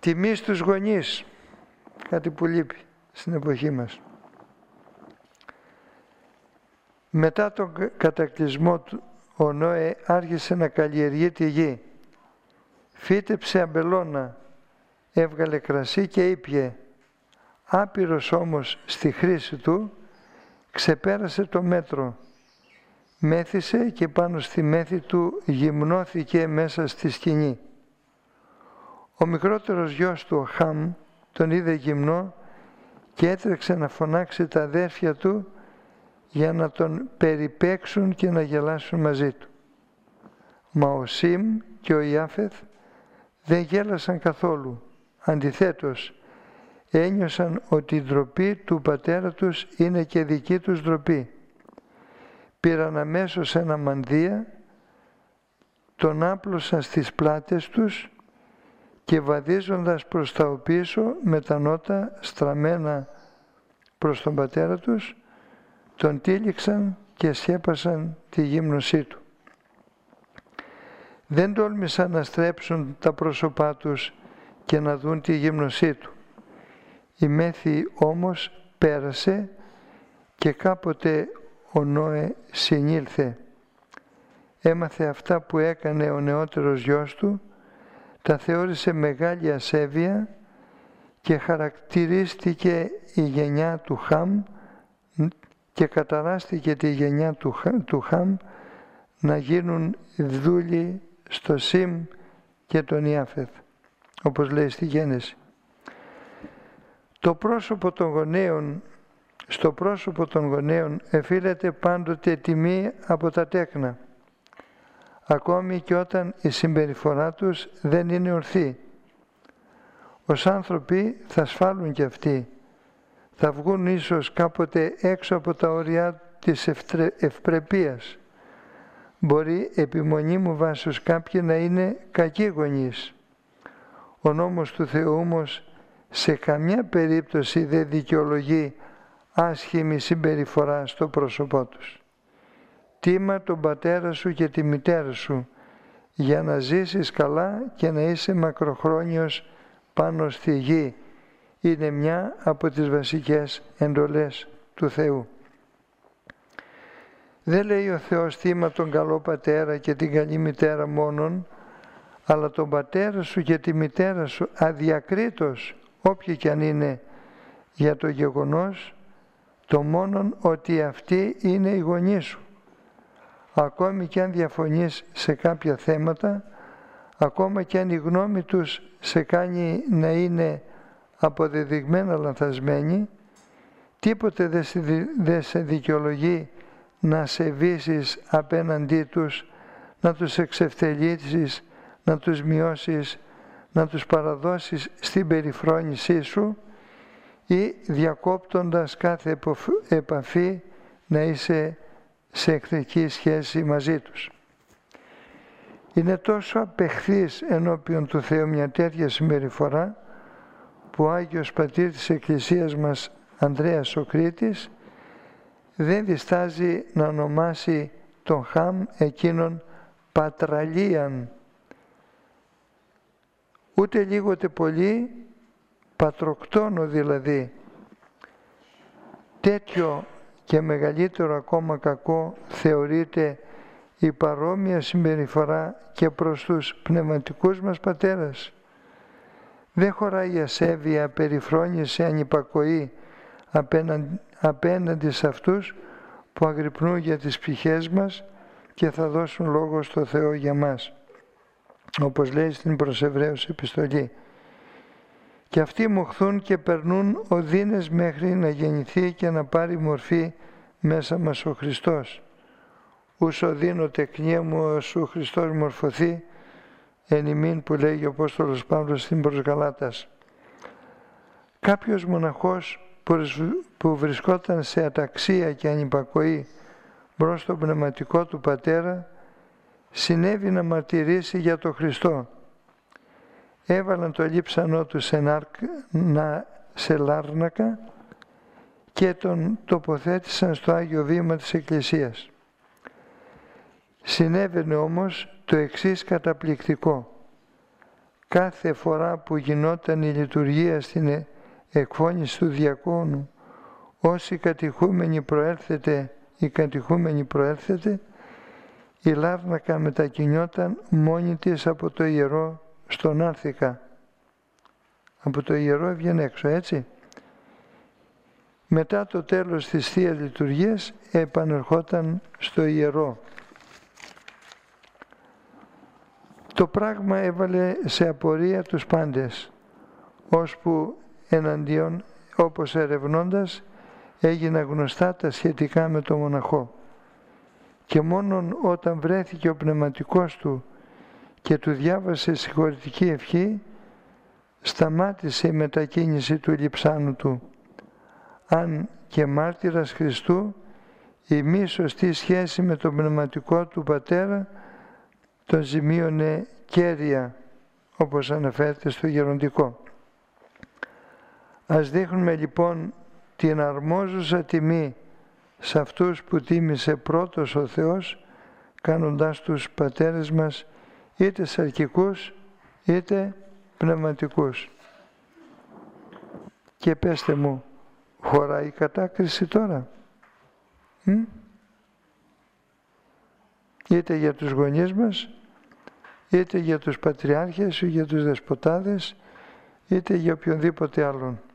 Τιμή στους γονείς, κάτι που λείπει στην εποχή μας. Μετά τον κατακλυσμό του, ο Νόε άρχισε να καλλιεργεί τη γη. Φύτεψε αμπελώνα, έβγαλε κρασί και ήπιε. Άπειρος όμως στη χρήση του, ξεπέρασε το μέτρο. Μέθησε και πάνω στη μέθη του γυμνώθηκε μέσα στη σκηνή. Ο μικρότερος γιος του, ο Χαμ, τον είδε γυμνό και έτρεξε να φωνάξει τα αδέρφια του για να τον περιπέξουν και να γελάσουν μαζί του. Μα ο Σιμ και ο Ιάφεθ δεν γέλασαν καθόλου. Αντιθέτως, ένιωσαν ότι η ντροπή του πατέρα τους είναι και δική τους ντροπή. Πήραν αμέσως ένα μανδύα, τον άπλωσαν στις πλάτες τους και βαδίζοντας προς τα οπίσω με τα νότα στραμμένα προς τον πατέρα τους, τον τύλιξαν και σκέπασαν τη γύμνωσή του. Δεν τόλμησαν να στρέψουν τα πρόσωπά τους και να δουν τη γύμνωσή του. Η μέθη όμως πέρασε και κάποτε ο Νόε συνήλθε. Έμαθε αυτά που έκανε ο νεότερος γιος του, τα θεώρησε μεγάλη ασέβεια και χαρακτηρίστηκε η γενιά του Χαμ και καταράστηκε τη γενιά του Χαμ να γίνουν δούλοι στο Σιμ και τον Ιάφεθ, όπως λέει στη Γένεση. Στο πρόσωπο των γονέων εφείλεται πάντοτε τιμή από τα τέκνα, ακόμη και όταν η συμπεριφορά τους δεν είναι ορθή. Ως άνθρωποι θα σφάλουν κι αυτοί, θα βγουν ίσως κάποτε έξω από τα όρια της ευπρεπείας. Μπορεί επιμονή μου βάσος κάποιοι να είναι κακοί γονείς. Ο νόμος του Θεού όμως σε καμιά περίπτωση δεν δικαιολογεί άσχημη συμπεριφορά στο πρόσωπό τους. Τίμα τον πατέρα σου και τη μητέρα σου για να ζήσεις καλά και να είσαι μακροχρόνιος πάνω στη γη. Είναι μια από τις βασικές εντολές του Θεού. Δεν λέει ο Θεός τίμα τον καλό πατέρα και την καλή μητέρα μόνον, αλλά τον πατέρα σου και τη μητέρα σου αδιακρίτως, όποιοι κι αν είναι, για το γεγονός το μόνον ότι αυτοί είναι οι γονείς σου. Ακόμη κι αν διαφωνείς σε κάποια θέματα, ακόμα κι αν η γνώμη τους σε κάνει να είναι αποδεδειγμένα λανθασμένη, τίποτε δεν σε δικαιολογεί να σε βύσεις απέναντί τους, να τους εξευτελίσεις, να τους μειώσεις, να τους παραδώσεις στην περιφρόνησή σου ή διακόπτοντας κάθε επαφή να είσαι σε εχθρική σχέση μαζί τους. Είναι τόσο απεχθής ενώπιον του Θεού μια τέτοια συμπεριφορά που ο Άγιος Πατήρ της Εκκλησίας μας, Ανδρέας ο Κρήτης, δεν διστάζει να ονομάσει τον Χαμ εκείνον πατραλίαν, ούτε λίγοτε πολύ πατροκτόνο δηλαδή. Τέτοιο και μεγαλύτερο ακόμα κακό θεωρείται η παρόμοια συμπεριφορά και προς τους πνευματικούς μας πατέρας. Δεν χωράει ασέβεια, περιφρόνηση, ανυπακοή απέναντι σε αυτούς που αγρυπνούν για τις ψυχές μας και θα δώσουν λόγο στο Θεό για μας, όπως λέει στην προς Εβραίους επιστολή. Και αυτοί μοχθούν και περνούν οδύνες μέχρι να γεννηθεί και να πάρει μορφή μέσα μας ο Χριστός. Ους οδύνω τεκνία μου ως ο Χριστός μορφωθεί εν ημίν, που λέγει ο Απόστολος Παύλος στην προς Γαλάτας. Κάποιος μοναχός που βρισκόταν σε αταξία και ανυπακοή μπρος στον πνευματικό του πατέρα, συνέβη να μαρτυρήσει για τον Χριστό. Έβαλαν το λείψανό του σε λάρνακα και τον τοποθέτησαν στο Άγιο Βήμα της Εκκλησίας. Συνέβαινε όμως το εξής καταπληκτικό. κάθε φορά που γινόταν η λειτουργία στην εκφώνηση του διακόνου, όσοι κατηχούμενοι προέρθετε, η Λάρνακα μετακινιόταν μόνη της από το ιερό στον Άρθικα. Από το ιερό έβγαινε έξω, έτσι. Μετά το τέλος της Θείας Λειτουργίας επανερχόταν στο ιερό. Το πράγμα έβαλε σε απορία τους πάντες, ώσπου εναντίον, όπως ερευνώντας, έγιναν γνωστά τα σχετικά με το μοναχό. Και μόνον όταν βρέθηκε ο πνευματικός του και του διάβασε συγχωρητική ευχή, σταμάτησε η μετακίνηση του λειψάνου του. Αν και μάρτυρας Χριστού, η μη σωστή σχέση με τον πνευματικό του πατέρα τον ζημίωνε κέρια, όπως αναφέρεται στο γεροντικό. Ας δείχνουμε λοιπόν την αρμόζουσα τιμή σε αυτούς που τίμησε πρώτος ο Θεός, κάνοντάς τους πατέρες μας είτε σαρκικούς είτε πνευματικούς. Και πέστε μου, χωράει η κατάκριση τώρα? Είτε για τους γονείς μας, είτε για τους πατριάρχες, είτε για τους δεσποτάδες, είτε για οποιονδήποτε άλλον.